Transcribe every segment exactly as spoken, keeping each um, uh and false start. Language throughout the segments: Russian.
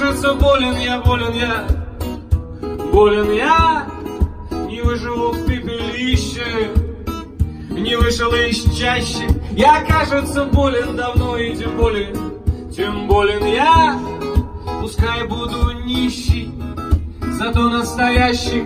кажется, болен я, болен я, болен я. Не выживу в пепелище, не вышел из чащи. Я, кажется, болен давно, и тем более, тем болен я. Пускай буду нищий, зато настоящий.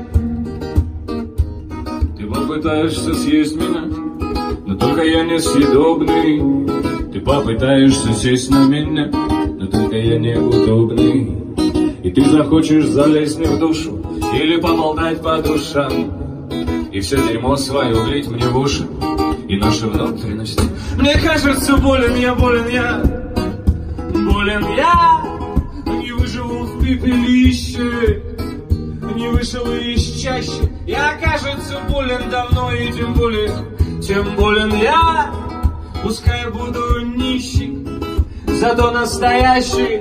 Ты попытаешься съесть меня, но только я несъедобный. Ты попытаешься сесть на меня, но только я неудобный. И ты захочешь залезть мне в душу или поболтать по душам, и все дерьмо свое влить мне в уши и наши внутренности. Мне кажется, болен я, болен я, болен я. Не выживу в пепелище, не вышел из чащи. Я, кажется, болен давно, и тем более, тем болен я. Пускай буду нищий, зато настоящий.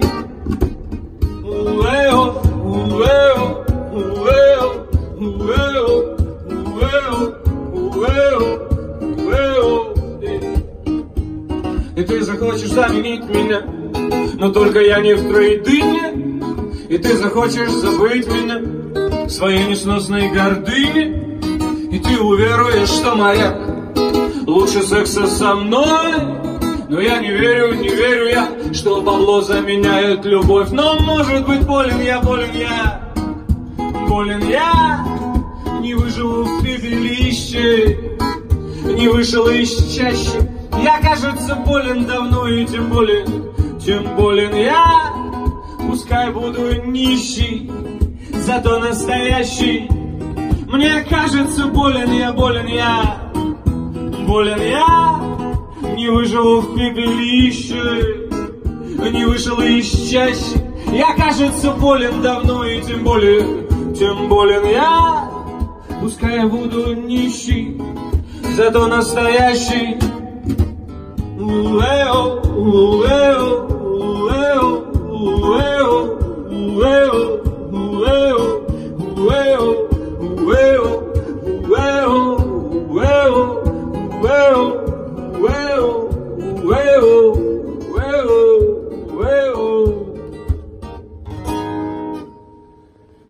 Уэо, уэо, уэо, уэо, уэо, уэо, уэо. И ты захочешь заменить меня, но только я не в трейдине. И ты захочешь забыть меня в своей несносной гордыне. И ты уверуешь, что моряк лучше секса со мной. Но я не верю, не верю я, что бабло заменяет любовь. Но может быть болен я, болен я, болен я. Не выживу в пепелище, не вышел из чащи. Я, кажется, болен давно, и тем более, тем болен я. Пускай буду нищий, зато настоящий. Мне кажется, болен я, болен я, болен я. Не выживу в пепелище, не вышел из чащи. Я, кажется, болен давно, и тем более, тем болен я. Пускай я буду нищий, зато настоящий. Уэо, уэо.